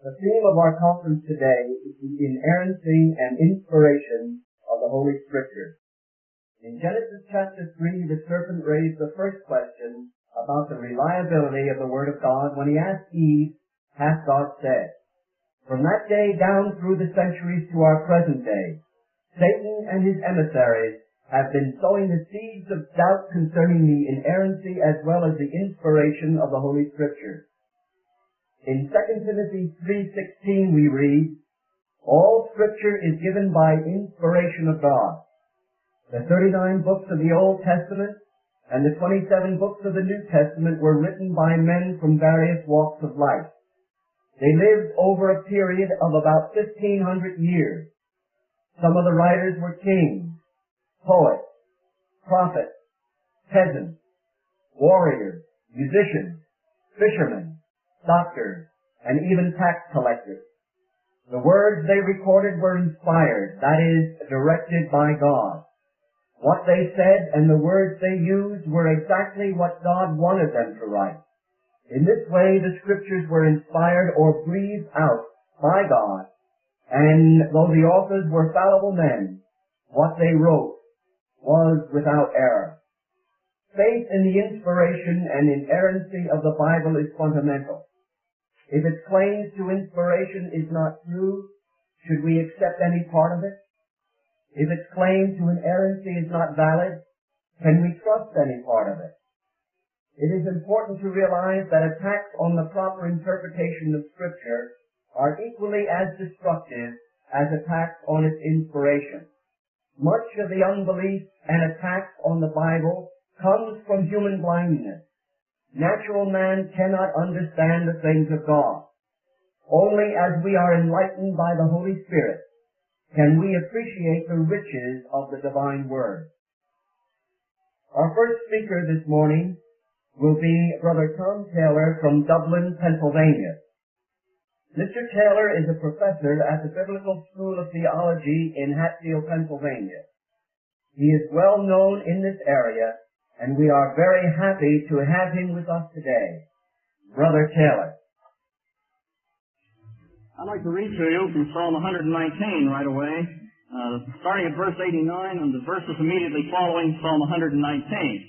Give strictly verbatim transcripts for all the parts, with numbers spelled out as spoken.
The theme of our conference today is the inerrancy and inspiration of the Holy Scriptures. In Genesis chapter three, the serpent raised the first question about the reliability of the Word of God when he asked Eve, "Hath God said?" From that day down through the centuries to our present day, Satan and his emissaries have been sowing the seeds of doubt concerning the inerrancy as well as the inspiration of the Holy Scriptures. In Second Timothy three sixteen we read, "All Scripture is given by inspiration of God." The thirty-nine books of the Old Testament and the twenty-seven books of the New Testament were written by men from various walks of life. They lived over a period of about fifteen hundred years. Some of the writers were kings, poets, prophets, peasants, warriors, musicians, fishermen, doctors, and even tax collectors. The words they recorded were inspired, that is, directed by God. What they said and the words they used were exactly what God wanted them to write. In this way, the Scriptures were inspired or breathed out by God, and though the authors were fallible men, what they wrote was without error. Faith in the inspiration and inerrancy of the Bible is fundamental. If its claims to inspiration is not true, should we accept any part of it? If its claim to inerrancy is not valid, can we trust any part of it? It is important to realize that attacks on the proper interpretation of Scripture are equally as destructive as attacks on its inspiration. Much of the unbelief and attacks on the Bible comes from human blindness. Natural man cannot understand the things of God. Only as we are enlightened by the Holy Spirit can we appreciate the riches of the divine Word. Our first speaker this morning will be Brother Tom Taylor from Dublin, Pennsylvania. Mister Taylor is a professor at the Biblical School of Theology in Hatfield, Pennsylvania. He is well known in this area, and we are very happy to have him with us today. Brother Taylor. I'd like to read to you from Psalm one nineteen right away, uh, starting at verse eighty-nine and the verses immediately following Psalm one nineteen.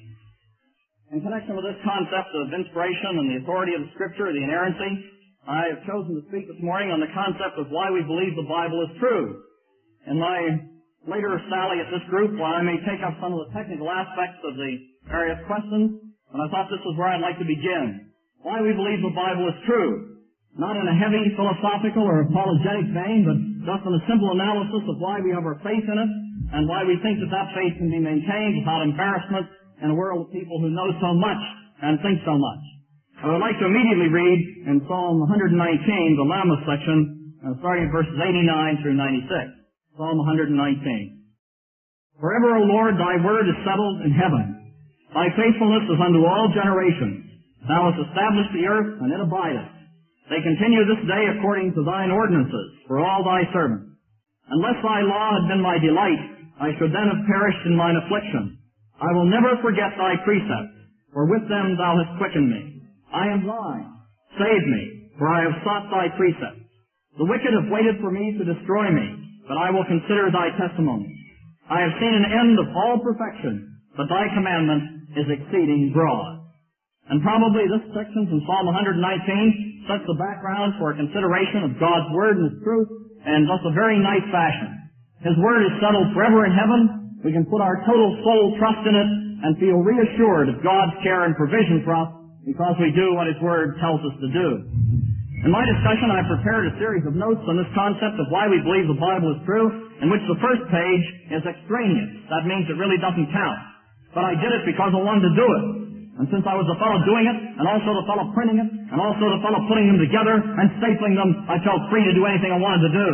In connection with this concept of inspiration and the authority of the Scripture, the inerrancy, I have chosen to speak this morning on the concept of why we believe the Bible is true. In my later sally at this group, while I may take up some of the technical aspects of the various questions, and I thought this was where I'd like to begin. Why we believe the Bible is true. Not in a heavy philosophical or apologetic vein, but just in a simple analysis of why we have our faith in it, and why we think that that faith can be maintained without embarrassment in a world of people who know so much and think so much. I would like to immediately read in Psalm one nineteen, the Lammas section, uh, starting at verses eighty-nine through ninety-six. Psalm one nineteen. Forever, O Lord, thy word is settled in heaven. Thy faithfulness is unto all generations. Thou hast established the earth, and it abideth. They continue this day according to thine ordinances for all thy servants. Unless thy law had been my delight, I should then have perished in mine affliction. I will never forget thy precepts, for with them thou hast quickened me. I am thine. Save me, for I have sought thy precepts. The wicked have waited for me to destroy me, but I will consider thy testimonies. I have seen an end of all perfection, but thy commandment is exceeding broad. And probably this section from Psalm one nineteen sets the background for a consideration of God's Word and His truth in just a very nice fashion. His Word is settled forever in heaven. We can put our total soul trust in it and feel reassured of God's care and provision for us because we do what His Word tells us to do. In my discussion, I prepared a series of notes on this concept of why we believe the Bible is true, in which the first page is extraneous. That means it really doesn't count. But I did it because I wanted to do it. And since I was the fellow doing it, and also the fellow printing it, and also the fellow putting them together and stapling them, I felt free to do anything I wanted to do.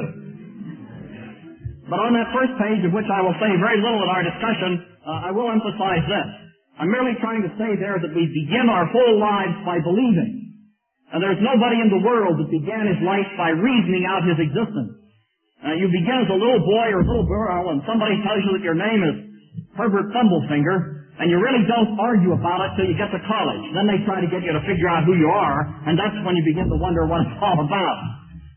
But on that first page, of which I will say very little in our discussion, uh, I will emphasize this. I'm merely trying to say there that we begin our whole lives by believing. And there's nobody in the world that began his life by reasoning out his existence. Uh, you begin as a little boy or a little girl, and somebody tells you that your name is Herbert Thumblefinger, and you really don't argue about it till you get to college. Then they try to get you to figure out who you are, and that's when you begin to wonder what it's all about.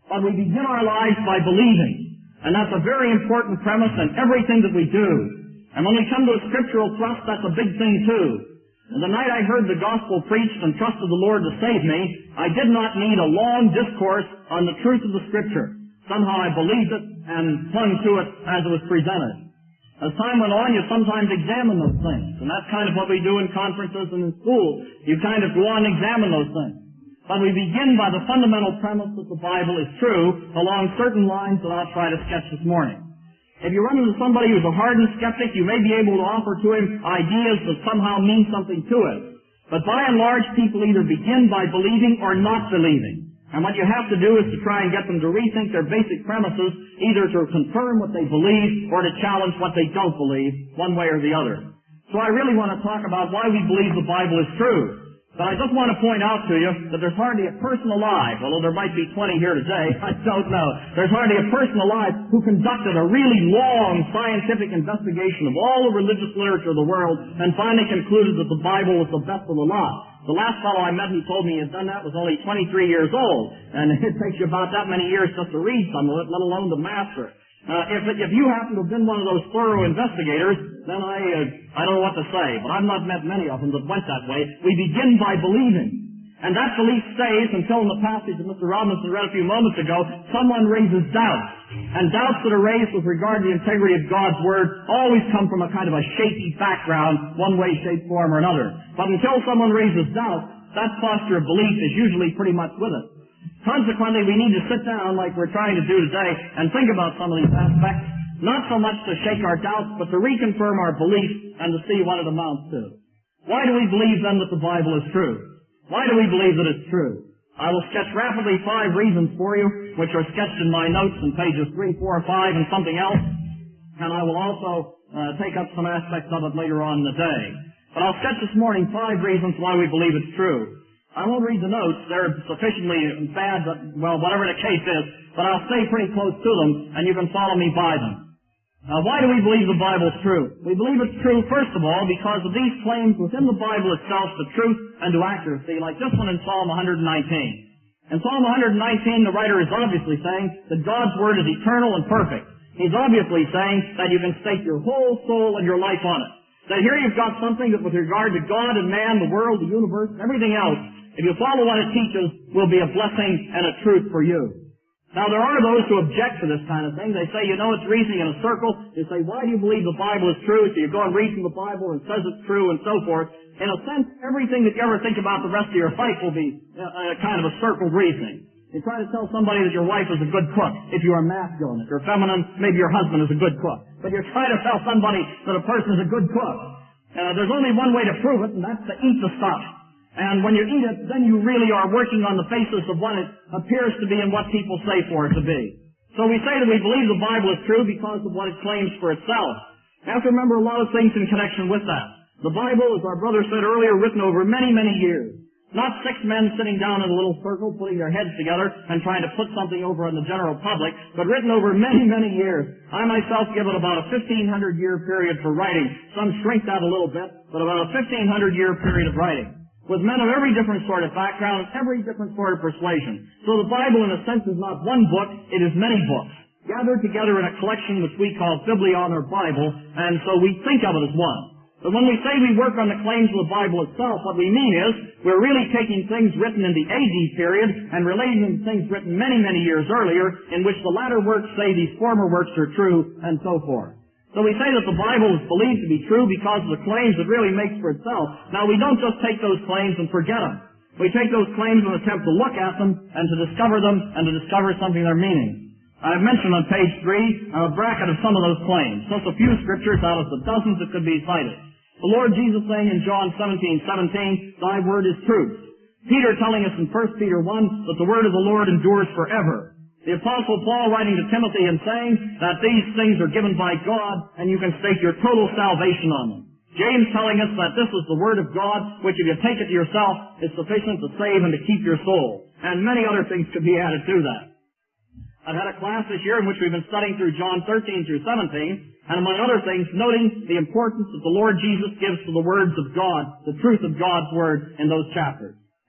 but we begin our lives by believing. And that's a very important premise in everything that we do. And when we come to a scriptural thrust, that's a big thing too. And the night I heard the gospel preached and trusted the Lord to save me, I did not need a long discourse on the truth of the Scripture. Somehow I believed it and clung to it as it was presented. As time went on, you sometimes examine those things. And that's kind of what we do in conferences and in school. You kind of go on and examine those things. But we begin by the fundamental premise that the Bible is true along certain lines that I'll try to sketch this morning. If you run into somebody who's a hardened skeptic, you may be able to offer to him ideas that somehow mean something to him. But by and large, people either begin by believing or not believing. And what you have to do is to try and get them to rethink their basic premises, either to confirm what they believe or to challenge what they don't believe, one way or the other. So I really want to talk about why we believe the Bible is true. But I just want to point out to you that there's hardly a person alive, although there might be twenty here today, I don't know. There's hardly a person alive who conducted a really long scientific investigation of all the religious literature of the world and finally concluded that the Bible was the best of the lot. The last fellow I met who told me he had done that was only twenty-three years old, and it takes you about that many years just to read some of it, let alone to master it. Uh, if, if you happen to have been one of those thorough investigators, then I, uh, I don't know what to say, but I've not met many of them that went that way. We begin by believing. And that belief stays until in the passage that Mister Robinson read a few moments ago, someone raises doubts. And doubts that are raised with regard to the integrity of God's Word always come from a kind of a shaky background, one way, shape, form, or another. But until someone raises doubts, that posture of belief is usually pretty much with it. Consequently, we need to sit down like we're trying to do today and think about some of these aspects, not so much to shake our doubts, but to reconfirm our belief and to see what it amounts to. Why do we believe then that the Bible is true? Why do we believe that it's true? I will sketch rapidly five reasons for you, which are sketched in my notes in pages three, four, five, and something else, and I will also uh, take up some aspects of it later on in the day. But I'll sketch this morning five reasons why we believe it's true. I won't read the notes. They're sufficiently bad that, well, whatever the case is, but I'll stay pretty close to them, and you can follow me by them. Now, why do we believe the Bible is true? We believe it's true, first of all, because of these claims within the Bible itself to truth and to accuracy, like this one in Psalm one nineteen. In Psalm one nineteen, the writer is obviously saying that God's Word is eternal and perfect. He's obviously saying that you can stake your whole soul and your life on it. That here you've got something that with regard to God and man, the world, the universe, and everything else, if you follow what it teaches, will be a blessing and a truth for you. Now, there are those who object to this kind of thing. They say, you know, it's reasoning in a circle. They say, why do you believe the Bible is true? So you go and read from the Bible and it says it's true and so forth. In a sense, everything that you ever think about the rest of your life will be a, a kind of a circled reasoning. You try to tell somebody that your wife is a good cook. If you are masculine, if you're feminine, maybe your husband is a good cook. But you're trying to tell somebody that a person is a good cook. Uh, there's only one way to prove it, and that's to eat the stuff. And when you eat it, then you really are working on the basis of what it appears to be and what people say for it to be. So we say that we believe the Bible is true because of what it claims for itself. You have to remember a lot of things in connection with that. The Bible, as our brother said earlier, written over many, many years. Not six men sitting down in a little circle, putting their heads together and trying to put something over on the general public, but written over many, many years. I myself give it about a fifteen hundred year period for writing. Some shrink that a little bit, but about a fifteen hundred year period of writing. With men of every different sort of background and every different sort of persuasion. So the Bible, in a sense, is not one book, it is many books, gathered together in a collection which we call Biblion or Bible, and so we think of it as one. But when we say we work on the claims of the Bible itself, what we mean is we're really taking things written in the A D period and relating them to things written many, many years earlier, in which the latter works say these former works are true, and so forth. So we say that the Bible is believed to be true because of the claims it really makes for itself. Now, we don't just take those claims and forget them. We take those claims and attempt to look at them and to discover them and to discover something of their meaning. I've mentioned on page three a bracket of some of those claims. Just a few scriptures out of the dozens that could be cited. The Lord Jesus saying in John seventeen seventeen, thy word is truth. Peter telling us in First Peter one that the word of the Lord endures forever. The Apostle Paul writing to Timothy and saying that these things are given by God and you can stake your total salvation on them. James telling us that this is the Word of God, which if you take it to yourself is sufficient to save and to keep your soul. And many other things could be added to that. I've had a class this year in which we've been studying through John thirteen through seventeen, and among other things, noting the importance that the Lord Jesus gives to the words of God, the truth of God's Word in those chapters.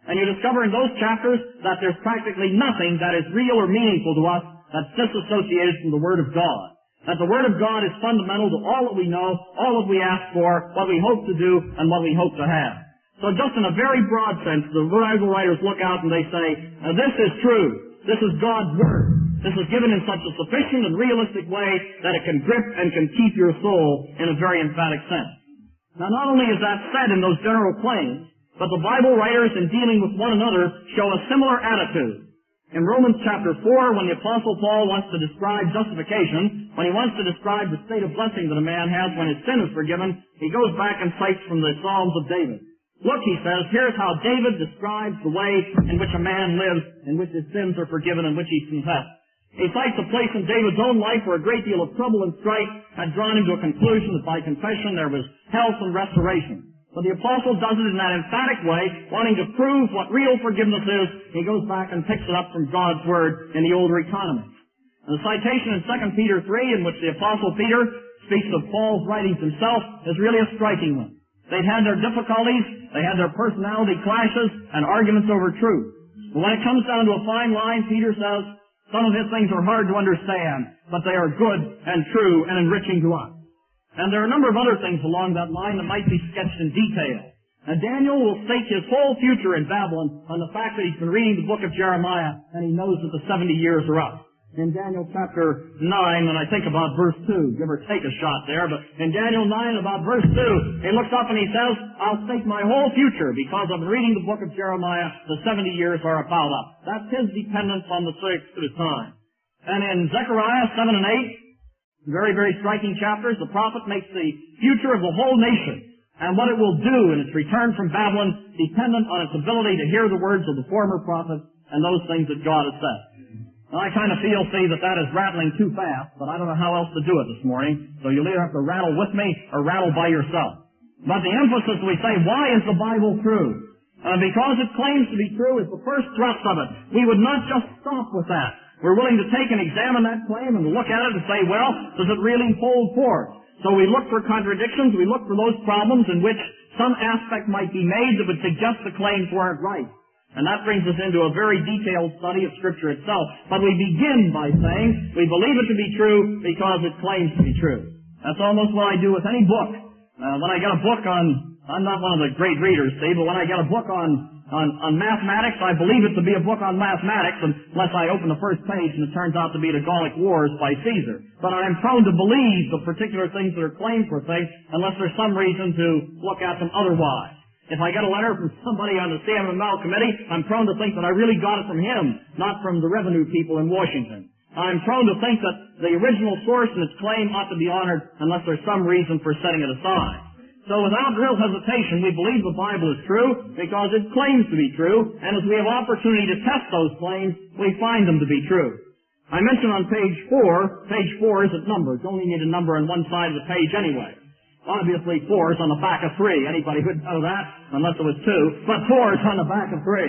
And you discover in those chapters that there's practically nothing that is real or meaningful to us that's disassociated from the Word of God. That the Word of God is fundamental to all that we know, all that we ask for, what we hope to do, and what we hope to have. So just in a very broad sense, the Bible writers look out and they say, now this is true. This is God's Word. This is given in such a sufficient and realistic way that it can grip and can keep your soul in a very emphatic sense. Now not only is that said in those general claims, but the Bible writers in dealing with one another show a similar attitude. In Romans chapter four, when the Apostle Paul wants to describe justification, when he wants to describe the state of blessing that a man has when his sin is forgiven, he goes back and cites from the Psalms of David. Look, he says, here's how David describes the way in which a man lives, in which his sins are forgiven, in which he's confessed. He cites a place in David's own life where a great deal of trouble and strife had drawn him to a conclusion that by confession there was health and restoration. But the apostle does it in that emphatic way, wanting to prove what real forgiveness is. He goes back and picks it up from God's Word in the older economy. And the citation in Second Peter three, in which the apostle Peter speaks of Paul's writings himself, is really a striking one. They'd had their difficulties, they had their personality clashes, and arguments over truth. But when it comes down to a fine line, Peter says, some of his things are hard to understand, but they are good and true and enriching to us. And there are a number of other things along that line that might be sketched in detail. And Daniel will stake his whole future in Babylon on the fact that he's been reading the book of Jeremiah and he knows that the seventy years are up. In Daniel chapter nine, when I think about verse two, give or take a shot there, but in Daniel nine about verse two, he looks up and he says, I'll stake my whole future because I've been reading the book of Jeremiah, the seventy years are about up. That's his dependence on the sixth of his time. And in Zechariah seven and eight, very, very striking chapters, the prophet makes the future of the whole nation and what it will do in its return from Babylon dependent on its ability to hear the words of the former prophets and those things that God has said. Now, I kind of feel, see, that that is rattling too fast, but I don't know how else to do it this morning, so you'll either have to rattle with me or rattle by yourself. But the emphasis we say, why is the Bible true? Uh, because it claims to be true is the first thrust of it. We would not just stop with that. We're willing to take and examine that claim and look at it and say, well, does it really hold forth? So we look for contradictions, we look for those problems in which some aspect might be made that would suggest the claims weren't right. And that brings us into a very detailed study of Scripture itself. But we begin by saying we believe it to be true because it claims to be true. That's almost what I do with any book. Uh, when I get a book on, I'm not one of the great readers, see, but when I get a book on On, on mathematics, I believe it to be a book on mathematics unless I open the first page and it turns out to be the Gallic Wars by Caesar. But I'm prone to believe the particular things that are claimed for things unless there's some reason to look at them otherwise. If I get a letter from somebody on the C M M L committee, I'm prone to think that I really got it from him, not from the revenue people in Washington. I'm prone to think that the original source and its claim ought to be honored unless there's some reason for setting it aside. So without real hesitation, we believe the Bible is true because it claims to be true, and as we have opportunity to test those claims, we find them to be true. I mentioned on page four, page four isn't numbered. You only need a number on one side of the page anyway. Obviously, four is on the back of three. Anybody would know that, unless it was two. But four is on the back of three.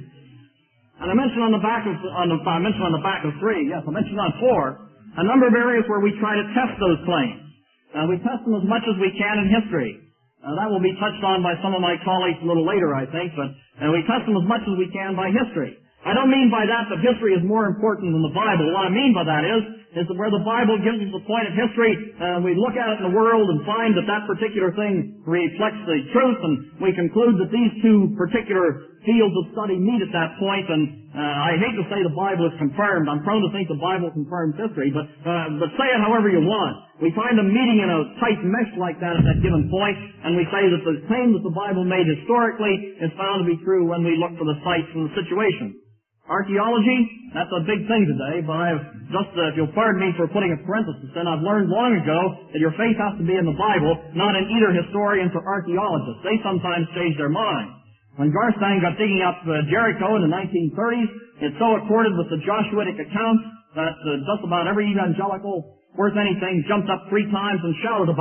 And I mentioned on the back of, on the, I mentioned on the back of three, yes, I mentioned on four, a number of areas where we try to test those claims. Uh, we test them as much as we can in history. Uh, that will be touched on by some of my colleagues a little later, I think, but uh, we test them as much as we can by history. I don't mean by that that history is more important than the Bible. What I mean by that is, is that where the Bible gives us a point of history, uh, we look at it in the world and find that that particular thing reflects the truth, and we conclude that these two particular fields of study meet at that point, and uh, I hate to say the Bible is confirmed. I'm prone to think the Bible confirms history, but uh, but say it however you want. We find them meeting in a tight mesh like that at that given point, and we say that the claim that the Bible made historically is found to be true when we look for the sites and the situation. Archaeology, that's a big thing today, but I've just, uh, if you'll pardon me for putting a parenthesis in, I've learned long ago that your faith has to be in the Bible, not in either historians or archaeologists. They sometimes change their mind. When Garstang got digging up uh, Jericho in the nineteen thirties, it so accorded with the Joshuitic accounts that uh, just about every evangelical worth anything jumped up three times and shouted about it.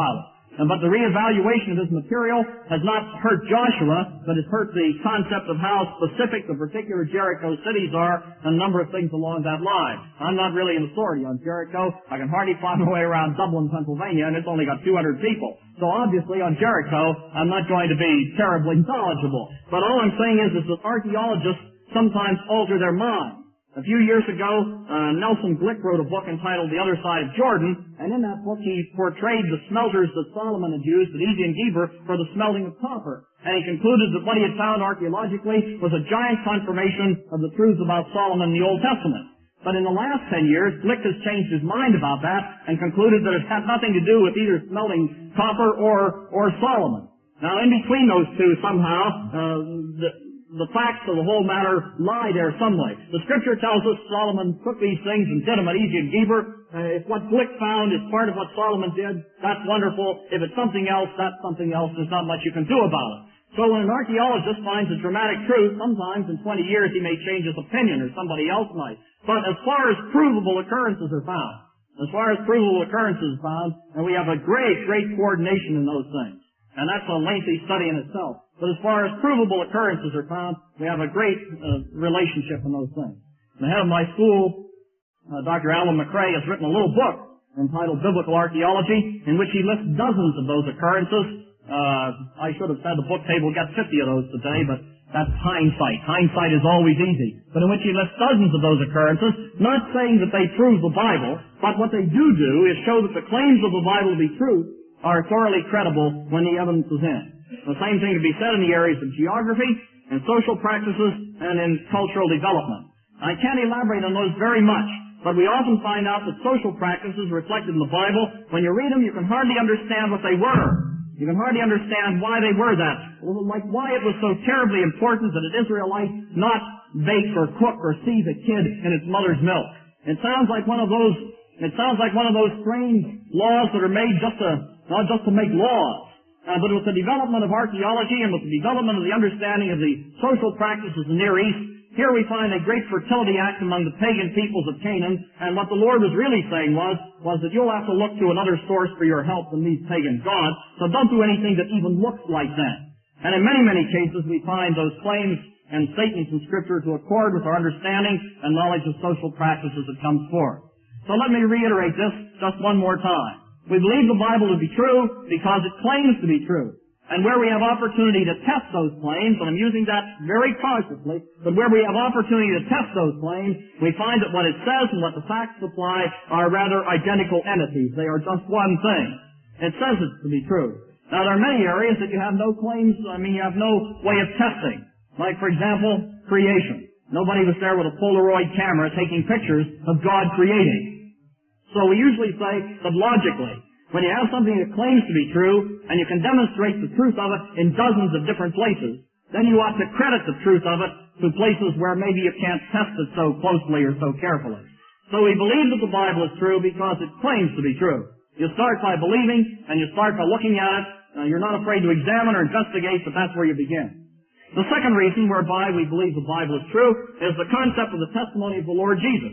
But the reevaluation of his material has not hurt Joshua, but has hurt the concept of how specific the particular Jericho cities are and a number of things along that line. I'm not really an authority on Jericho. I can hardly find my way around Dublin, Pennsylvania, and it's only got two hundred people. So obviously on Jericho, I'm not going to be terribly knowledgeable. But all I'm saying is, is that archaeologists sometimes alter their mind. A few years ago, uh, Nelson Glick wrote a book entitled The Other Side of Jordan, and in that book he portrayed the smelters that Solomon had used at Ezion Geber for the smelting of copper. And he concluded that what he had found archaeologically was a giant confirmation of the truths about Solomon in the Old Testament. But in the last ten years, Glick has changed his mind about that and concluded that it had nothing to do with either smelting copper or, or Solomon. Now, in between those two, somehow, uh, the, the facts of the whole matter lie there some way. The Scripture tells us Solomon took these things and did them at Ezion Geber. Uh, if what Glick found is part of what Solomon did, that's wonderful. If it's something else, that's something else. There's not much you can do about it. So when an archaeologist finds a dramatic truth, sometimes in twenty years he may change his opinion, or somebody else might. But as far as provable occurrences are found, as far as provable occurrences are found, and we have a great, great coordination in those things. And that's a lengthy study in itself. But as far as provable occurrences are found, we have a great uh, relationship in those things. The head of my school, uh, Doctor Alan McRae, has written a little book entitled Biblical Archaeology, in which he lists dozens of those occurrences. Uh, I should have said the book table got fifty of those today, but that's hindsight. Hindsight is always easy. But in which he lists dozens of those occurrences, not saying that they prove the Bible, but what they do do is show that the claims of the Bible to be true are thoroughly credible when the evidence is in. The same thing can be said in the areas of geography, and social practices, and in cultural development. I can't elaborate on those very much, but we often find out that social practices reflected in the Bible, when you read them, you can hardly understand what they were. You can hardly understand why they were that. Like why it was so terribly important that an Israelite not bake or cook or seethe a kid in its mother's milk. It sounds like one of those, it sounds like one of those strange laws that are made just to, not just to make laws. Uh, but with the development of archaeology and with the development of the understanding of the social practices in the Near East, here we find a great fertility act among the pagan peoples of Canaan, and what the Lord was really saying was, was that you'll have to look to another source for your help than these pagan gods, so don't do anything that even looks like that. And in many, many cases we find those claims and statements in Scripture to accord with our understanding and knowledge of social practices that comes forth. So let me reiterate this just one more time. We believe the Bible to be true because it claims to be true. And where we have opportunity to test those claims, and I'm using that very cautiously, but where we have opportunity to test those claims, we find that what it says and what the facts supply are rather identical entities. They are just one thing. It says it to be true. Now, there are many areas that you have no claims, I mean, you have no way of testing. Like, for example, creation. Nobody was there with a Polaroid camera taking pictures of God creating. So we usually say that logically, when you have something that claims to be true, and you can demonstrate the truth of it in dozens of different places, then you ought to credit the truth of it to places where maybe you can't test it so closely or so carefully. So we believe that the Bible is true because it claims to be true. You start by believing, and you start by looking at it. Uh, you're not afraid to examine or investigate, but that's where you begin. The second reason whereby we believe the Bible is true is the concept of the testimony of the Lord Jesus.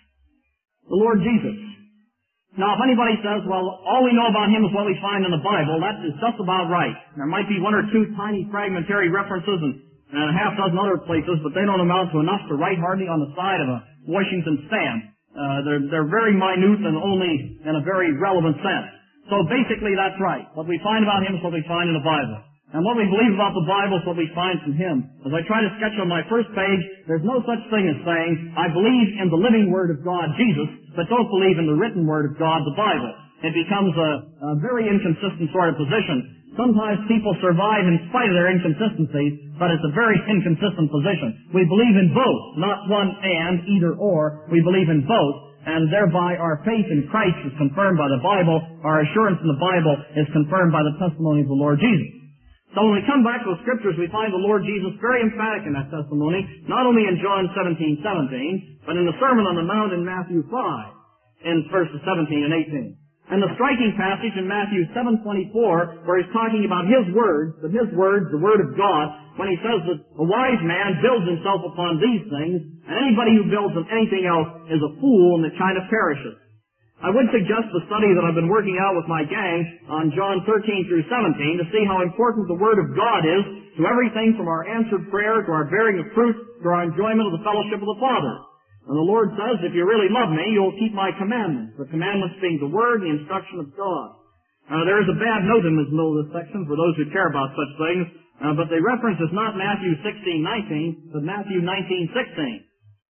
The Lord Jesus. Now, if anybody says, well, all we know about him is what we find in the Bible, that is just about right. There might be one or two tiny fragmentary references and, and a half dozen other places, but they don't amount to enough to write hardly on the side of a Washington stamp. Uh, they're, they're very minute and only in a very relevant sense. So basically, that's right. What we find about him is what we find in the Bible. And what we believe about the Bible is what we find from him. As I try to sketch on my first page, there's no such thing as saying, I believe in the living Word of God, Jesus, but don't believe in the written Word of God, the Bible. It becomes a, a very inconsistent sort of position. Sometimes people survive in spite of their inconsistencies, but it's a very inconsistent position. We believe in both, not one and, either or. We believe in both, and thereby our faith in Christ is confirmed by the Bible. Our assurance in the Bible is confirmed by the testimony of the Lord Jesus. So when we come back to the Scriptures, we find the Lord Jesus very emphatic in that testimony, not only in John seventeen seventeen, but in the Sermon on the Mount in Matthew five, in verses seventeen and eighteen. And the striking passage in Matthew seven twenty-four, where he's talking about his words, that his words, the Word of God, when he says that a wise man builds himself upon these things, and anybody who builds on anything else is a fool and it kind of perishes. I would suggest the study that I've been working out with my gang on John thirteen through seventeen to see how important the Word of God is to everything from our answered prayer to our bearing of fruit to our enjoyment of the fellowship of the Father. And the Lord says, if you really love me, you'll keep my commandments. The commandments being the Word and the instruction of God. Uh, there is a bad note in this middle of this section for those who care about such things, uh, but the reference is not Matthew sixteen nineteen, but Matthew nineteen sixteen.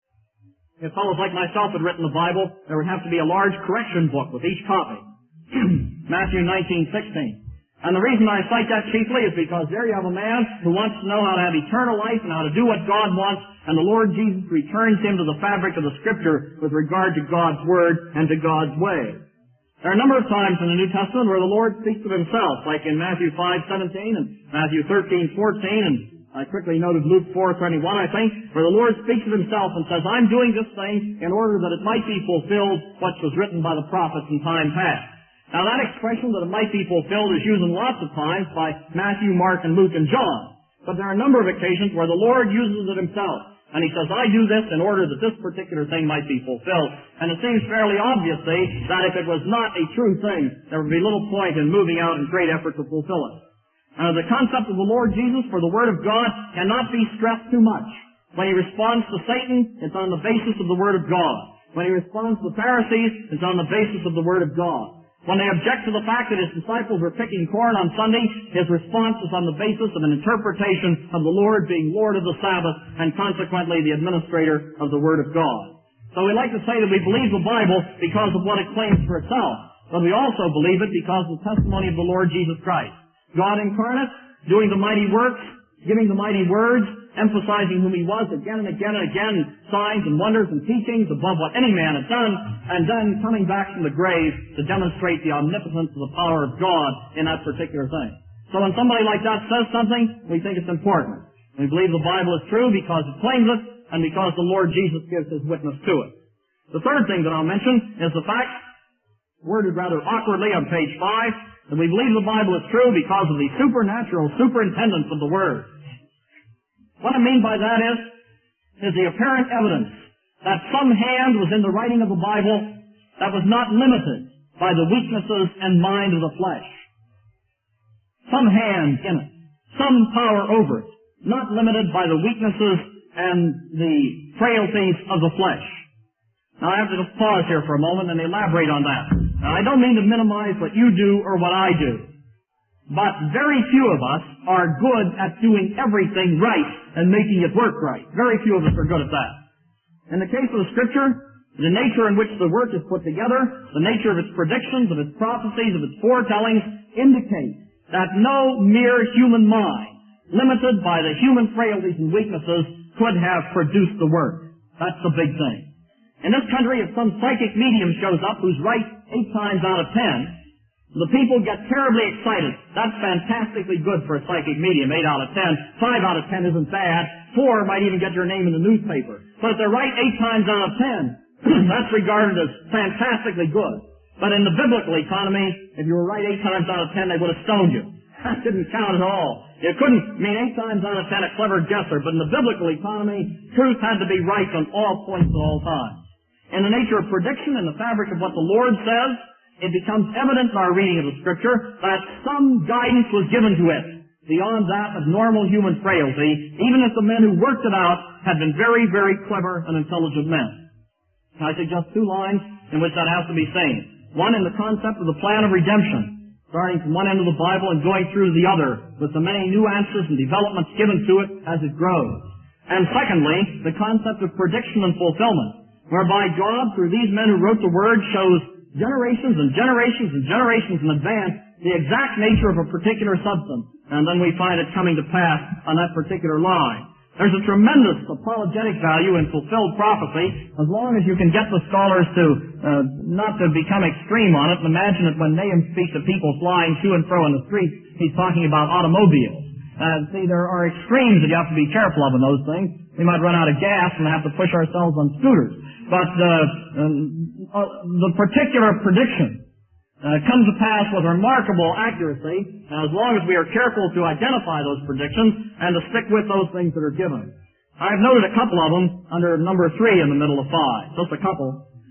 If fellows like myself had written the Bible, there would have to be a large correction book with each copy. Matthew nineteen sixteen. And the reason I cite that chiefly is because there you have a man who wants to know how to have eternal life and how to do what God wants, and the Lord Jesus returns him to the fabric of the Scripture with regard to God's Word and to God's way. There are a number of times in the New Testament where the Lord speaks of himself, like in Matthew five seventeen and Matthew thirteen fourteen, and I quickly noted Luke four twenty-one, I think, where the Lord speaks of himself and says, I'm doing this thing in order that it might be fulfilled what was written by the prophets in time past. Now that expression that it might be fulfilled is used in lots of times by Matthew, Mark, and Luke, and John. But there are a number of occasions where the Lord uses it himself. And he says, I do this in order that this particular thing might be fulfilled. And it seems fairly obviously that if it was not a true thing, there would be little point in moving out in great effort to fulfill it. Uh, the concept of the Lord Jesus for the Word of God cannot be stressed too much. When he responds to Satan, it's on the basis of the Word of God. When he responds to the Pharisees, it's on the basis of the Word of God. When they object to the fact that his disciples were picking corn on Sunday, his response is on the basis of an interpretation of the Lord being Lord of the Sabbath and consequently the administrator of the Word of God. So we like to say that we believe the Bible because of what it claims for itself, but we also believe it because of the testimony of the Lord Jesus Christ. God incarnate, doing the mighty works, giving the mighty words, emphasizing whom he was again and again and again, signs and wonders and teachings above what any man had done, and then coming back from the grave to demonstrate the omnipotence of the power of God in that particular thing. So when somebody like that says something, we think it's important. We believe the Bible is true because it claims it, and because the Lord Jesus gives his witness to it. The third thing that I'll mention is the fact, worded rather awkwardly on page five, that we believe the Bible is true because of the supernatural superintendence of the Word. What I mean by that is, is the apparent evidence that some hand was in the writing of the Bible that was not limited by the weaknesses and mind of the flesh. Some hand in it. Some power over it. Not limited by the weaknesses and the frailties of the flesh. Now I have to just pause here for a moment and elaborate on that. Now I don't mean to minimize what you do or what I do. But very few of us are good at doing everything right and making it work right. Very few of us are good at that. In the case of the Scripture, the nature in which the work is put together, the nature of its predictions, of its prophecies, of its foretellings, indicate that no mere human mind, limited by the human frailties and weaknesses, could have produced the work. That's the big thing. In this country, if some psychic medium shows up who's right eight times out of ten, the people get terribly excited. That's fantastically good for a psychic medium, eight out of ten. Five out of ten isn't bad. Four might even get your name in the newspaper. But if they're right eight times out of ten, that's regarded as fantastically good. But in the biblical economy, if you were right eight times out of ten, they would have stoned you. That didn't count at all. You couldn't mean eight times out of ten a clever guesser, but in the biblical economy, truth had to be right on all points at all times. In the nature of prediction and the fabric of what the Lord says, it becomes evident in our reading of the Scripture that some guidance was given to it beyond that of normal human frailty, even if the men who worked it out had been very, very clever and intelligent men. I suggest two lines in which that has to be seen. One in the concept of the plan of redemption, starting from one end of the Bible and going through to the other, with the many nuances and developments given to it as it grows. And secondly, the concept of prediction and fulfillment, whereby God, through these men who wrote the Word, shows generations and generations and generations in advance the exact nature of a particular substance. And then we find it coming to pass on that particular line. There's a tremendous apologetic value in fulfilled prophecy, as long as you can get the scholars to, uh, not to become extreme on it. Imagine it when Nahum speaks of people flying to and fro in the streets, he's talking about automobiles. Uh, see, there are extremes that you have to be careful of in those things. We might run out of gas and have to push ourselves on scooters. But uh, uh, the particular prediction uh, comes to pass with remarkable accuracy, as long as we are careful to identify those predictions and to stick with those things that are given. I've noted a couple of them under number three in the middle of five, just a couple.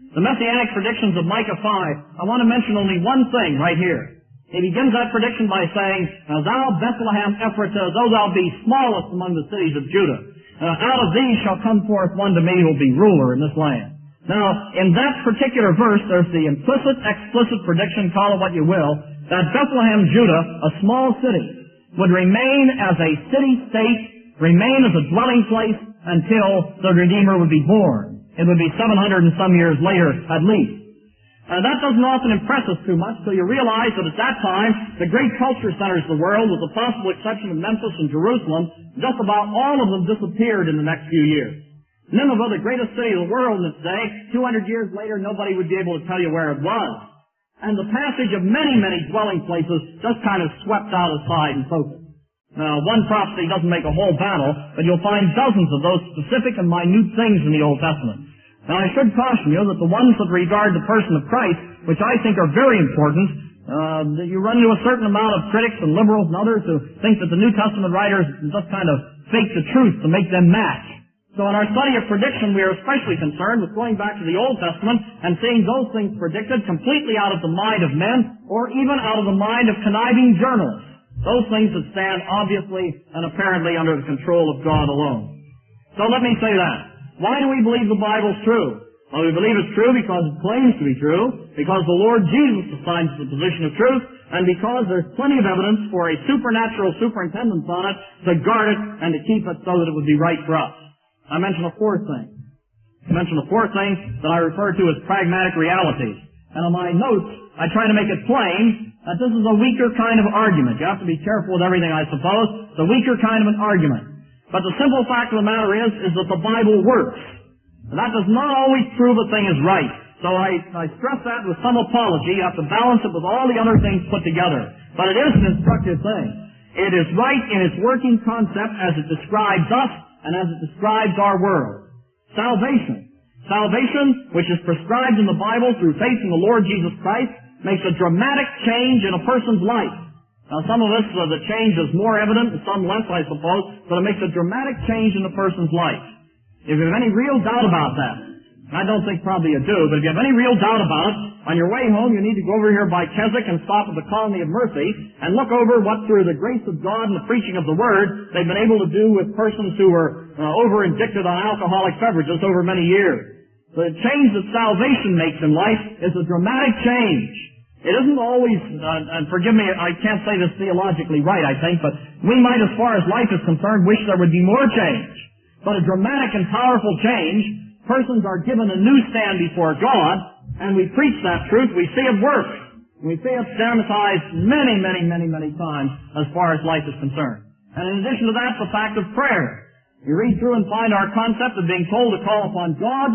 The Messianic predictions of Micah five, I want to mention only one thing right here. He begins that prediction by saying, Thou, Bethlehem Ephratah, though thou be smallest among the cities of Judah, uh, out of thee shall come forth one to me who will be ruler in this land. Now, in that particular verse, there's the implicit, explicit prediction, call it what you will, that Bethlehem, Judah, a small city, would remain as a city-state, remain as a dwelling place until the Redeemer would be born. It would be seven hundred and some years later, at least. Uh, that doesn't often impress us too much till you realize that at that time, the great culture centers of the world, with the possible exception of Memphis and Jerusalem, just about all of them disappeared in the next few years. Nineveh, the greatest city of the world in its day, two hundred years later, nobody would be able to tell you where it was. And the passage of many, many dwelling places just kind of swept out aside and focused. Now, one prophecy doesn't make a whole battle, but you'll find dozens of those specific and minute things in the Old Testament. Now, I should caution you that the ones that regard the person of Christ, which I think are very important, uh, that you run into a certain amount of critics and liberals and others who think that the New Testament writers just kind of fake the truth to make them match. So in our study of prediction, we are especially concerned with going back to the Old Testament and seeing those things predicted completely out of the mind of men or even out of the mind of conniving journalists. Those things that stand obviously and apparently under the control of God alone. So let me say that. Why do we believe the Bible's true? Well, we believe it's true because it claims to be true, because the Lord Jesus assigns the position of truth, and because there's plenty of evidence for a supernatural superintendence on it to guard it and to keep it so that it would be right for us. I mentioned a fourth thing. I mentioned a fourth thing that I refer to as pragmatic realities. And in my notes, I try to make it plain that this is a weaker kind of argument. You have to be careful with everything, I suppose. It's a weaker kind of an argument. But the simple fact of the matter is, is that the Bible works. And that does not always prove a thing is right. So I, I stress that with some apology. You have to balance it with all the other things put together. But it is an instructive thing. It is right in its working concept as it describes us and as it describes our world. Salvation. Salvation, which is prescribed in the Bible through faith in the Lord Jesus Christ, makes a dramatic change in a person's life. Now, some of us, uh, the change is more evident and some less, I suppose, but it makes a dramatic change in a person's life. If you have any real doubt about that, I don't think probably you do, but if you have any real doubt about it, on your way home you need to go over here by Keswick and stop at the Colony of Mercy and look over what, through the grace of God and the preaching of the Word, they've been able to do with persons who were uh, over-addicted on alcoholic beverages over many years. The change that salvation makes in life is a dramatic change. It isn't always, uh, and forgive me, I can't say this theologically right, I think, but we might, as far as life is concerned, wish there would be more change. But a dramatic and powerful change, persons are given a new stand before God, and we preach that truth, we see it work. We see it dramatized many, many, many, many times as far as life is concerned. And in addition to that, the fact of prayer. You read through and find our concept of being told to call upon God.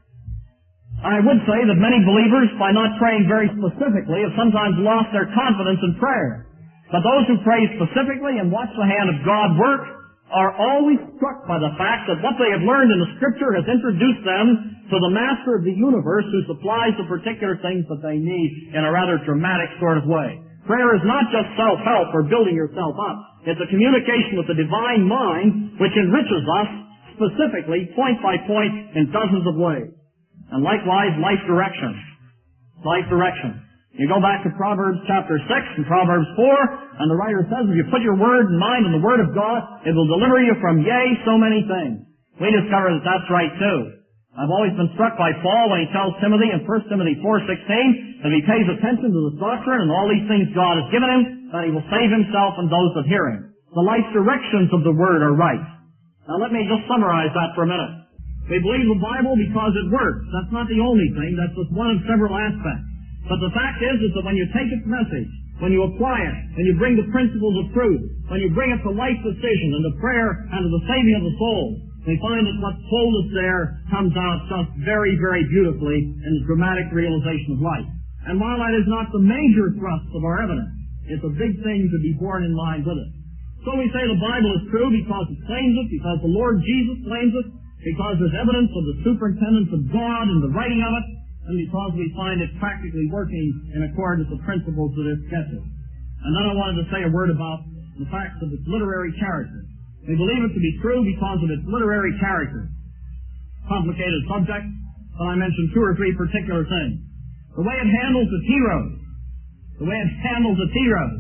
I would say that many believers, by not praying very specifically, have sometimes lost their confidence in prayer. But those who pray specifically and watch the hand of God work are always struck by the fact that what they have learned in the Scripture has introduced them to the Master of the universe who supplies the particular things that they need in a rather dramatic sort of way. Prayer is not just self-help or building yourself up. It's a communication with the divine mind which enriches us specifically, point by point, in dozens of ways. And likewise, life direction. Life direction. You go back to Proverbs chapter six and Proverbs four, and the writer says, if you put your word and mind in the Word of God, it will deliver you from, yea, so many things. We discover that that's right too. I've always been struck by Paul when he tells Timothy in First Timothy four sixteen that if he pays attention to the doctrine and all these things God has given him, that he will save himself and those that hear him. The life directions of the Word are right. Now let me just summarize that for a minute. We believe the Bible because it works. That's not the only thing. That's just one of several aspects. But the fact is, is that when you take its message, when you apply it, when you bring the principles of truth, when you bring it to life decision and to prayer and to the saving of the soul, we find that what's told us there comes out just very, very beautifully in the dramatic realization of life. And while that is not the major thrust of our evidence, it's a big thing to be borne in line with it. So we say the Bible is true because it claims it, because the Lord Jesus claims it, because there's evidence of the superintendence of God in the writing of it, and because we find it practically working in accordance with the principles that it sketches. And then I wanted to say a word about the facts of its literary character. We believe it to be true because of its literary character. Complicated subject, but I mention two or three particular things. The way it handles its heroes. The way it handles its heroes.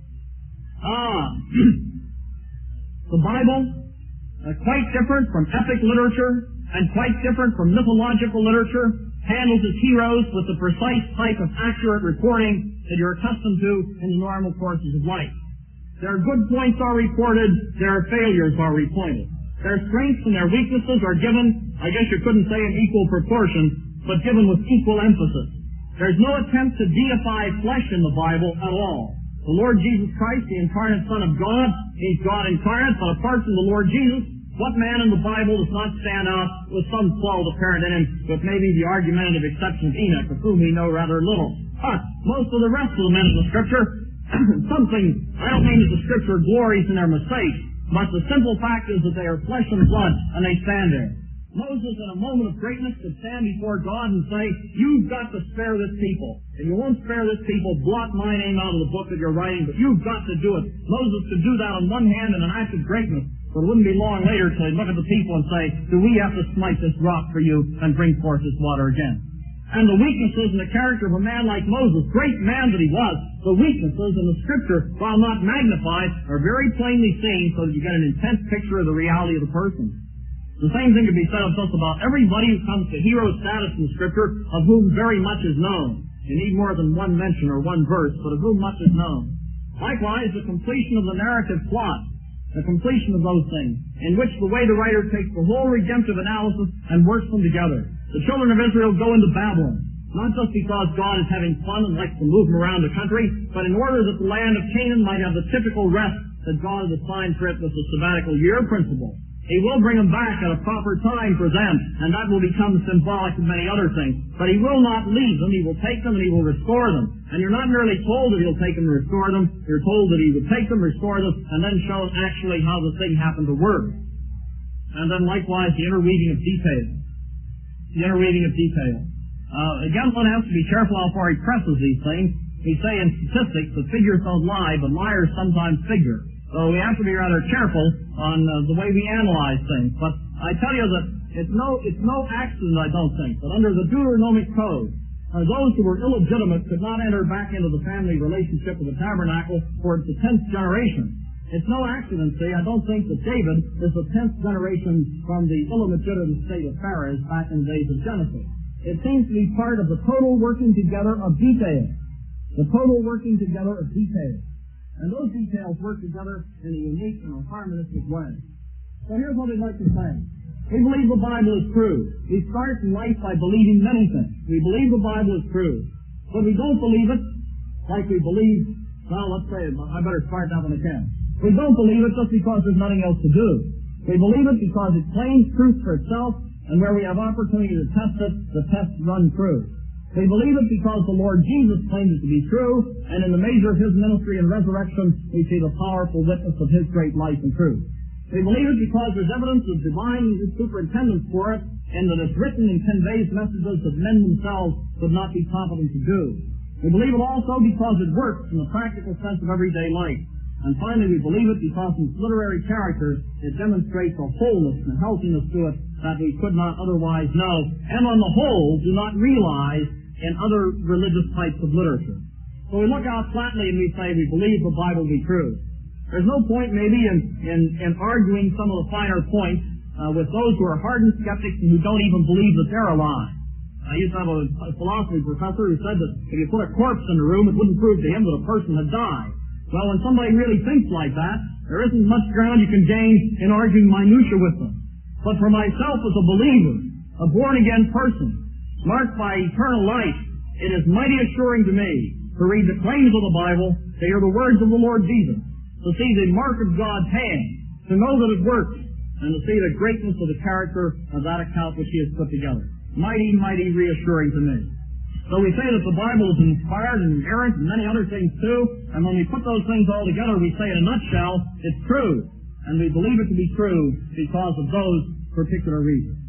Ah, the Bible, uh, quite different from epic literature and quite different from mythological literature, handles its heroes with the precise type of accurate reporting that you're accustomed to in the normal courses of life. Their good points are reported, their failures are reported. Their strengths and their weaknesses are given, I guess you couldn't say in equal proportion, but given with equal emphasis. There's no attempt to deify flesh in the Bible at all. The Lord Jesus Christ, the incarnate Son of God, He's God incarnate, but apart from the Lord Jesus, what man in the Bible does not stand out with some fault apparent in him, with maybe the argumentative exception of Enoch, of whom we know rather little? But most of the rest of the men in the Scripture, something, I don't mean that the Scripture glories in their mistakes, but the simple fact is that they are flesh and blood, and they stand there. Moses, in a moment of greatness, could stand before God and say, you've got to spare this people. If you won't spare this people, blot my name out of the book that you're writing, but you've got to do it. Moses could do that on one hand in an act of greatness, but it wouldn't be long later till he'd look at the people and say, do we have to smite this rock for you and bring forth this water again? And the weaknesses in the character of a man like Moses, great man that he was, the weaknesses in the Scripture, while not magnified, are very plainly seen so that you get an intense picture of the reality of the person. The same thing could be said of just about everybody who comes to hero status in the Scripture, of whom very much is known. You need more than one mention or one verse, but of whom much is known. Likewise, the completion of the narrative plot, the completion of those things, in which the way the writer takes the whole redemptive analysis and works them together. The children of Israel go into Babylon, not just because God is having fun and likes to move them around the country, but in order that the land of Canaan might have the typical rest that God has assigned for it with the sabbatical year principle. He will bring them back at a proper time for them, and that will become symbolic of many other things. But He will not leave them. He will take them and He will restore them. And you're not merely told that He'll take them and restore them. You're told that He would take them, restore them, and then show actually how the thing happened to work. And then likewise the interweaving of details. The interweaving of details. Uh, again, one has to be careful how far he presses these things. We say in statistics that figures don't lie, but liars sometimes figure. So we have to be rather careful on uh, the way we analyze things. But I tell you that it's no, it's no accident, I don't think, that under the Deuteronomic Code, uh, those who were illegitimate could not enter back into the family relationship of the tabernacle for the tenth generation. It's no accident, see, I don't think that David is the tenth generation from the illegitimate state of Perez back in the days of Genesis. It seems to be part of the total working together of details. The total working together of details. And those details work together in a unique and a harmonistic way. So here's what I'd like to say. We believe the Bible is true. We start in life by believing many things. We believe the Bible is true. But we don't believe it like we believe, well, let's say, I better start that one again. We don't believe it just because there's nothing else to do. We believe it because it claims truth for itself, and where we have opportunity to test it, the tests run true. We believe it because the Lord Jesus claimed it to be true, and in the measure of His ministry and resurrection, we see the powerful witness of His great life and truth. We believe it because there's evidence of divine superintendence for it, and that it's written and conveys messages that men themselves would not be competent to do. We believe it also because it works in the practical sense of everyday life. And finally, we believe it because in its literary character, it demonstrates a wholeness and a healthiness to it that we could not otherwise know, and on the whole, do not realize in other religious types of literature. So we look out flatly and we say we believe the Bible to be true. There's no point maybe in, in, in arguing some of the finer points uh, with those who are hardened skeptics and who don't even believe that they're alive. I used to have a, a philosophy professor who said that if you put a corpse in the room, it wouldn't prove to him that a person had died. Well, when somebody really thinks like that, there isn't much ground you can gain in arguing minutiae with them. But for myself as a believer, a born-again person, marked by eternal life, it is mighty assuring to me to read the claims of the Bible, to hear the words of the Lord Jesus, to see the mark of God's hand, to know that it works, and to see the greatness of the character of that account which He has put together. Mighty, mighty reassuring to me. So we say that the Bible is inspired and inerrant and many other things too, and when we put those things all together, we say in a nutshell, it's true. And we believe it to be true because of those particular reasons.